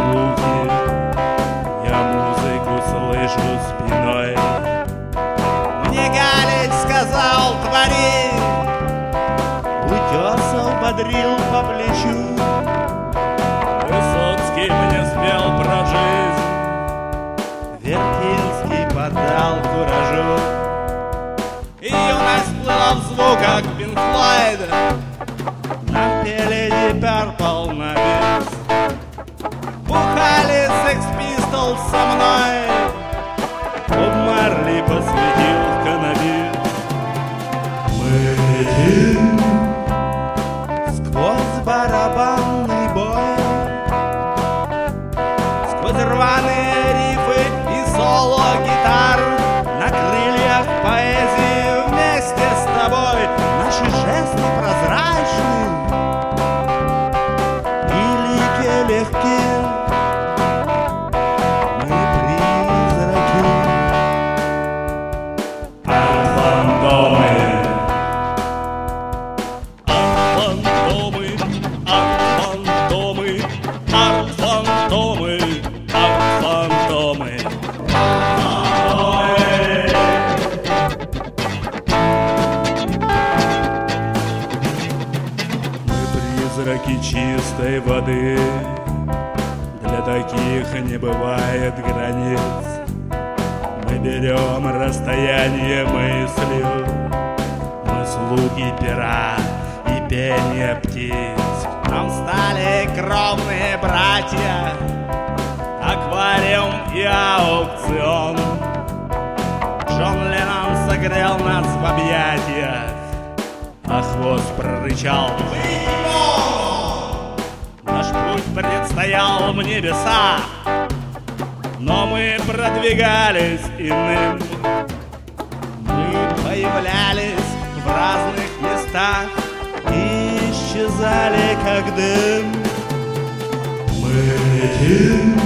звуки, я музыку слышу спиной. Мне Галич сказал: твори. Утесов бодрил по плечу. Высоцкий мне спел про жизнь. Вертинский поддал куражу. И юность плыла в звуках Пинк Флойда. Нам пели Deep Purple на бис. Бухали Sex Pistols со мной. Боб Марли посвятил в каннабис. Мы летим Сквозь барабанный бой, сквозь рваные рифы и соло гитар, на крыльях поэзии вместе с тобой. Наши жесты прозрачны и лики легки. Мы призраки. фантомы. Арт-фантомы, арт-фантомы, арт-фантомы, арт-фантомы. Мы призраки чистой воды, для таких не бывает границ. Мы берем расстояние мыслью, мы слуги пера и пение птиц. Нам стали кровные братья, аквариум и аукцион. Джон Леннон согрел нас в объятиях, А хвост прорычал: наш путь предстоял в небеса, но мы продвигались иным. мы появлялись в разных местах И исчезали, как дым. Мы летим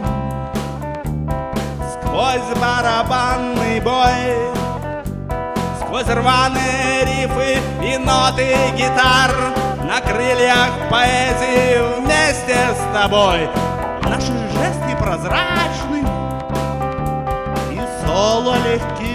сквозь барабанный бой, сквозь рваные рифы и ноты гитар, на крыльях поэзии вместе с тобой. Наши жесты прозрачны и соло легки.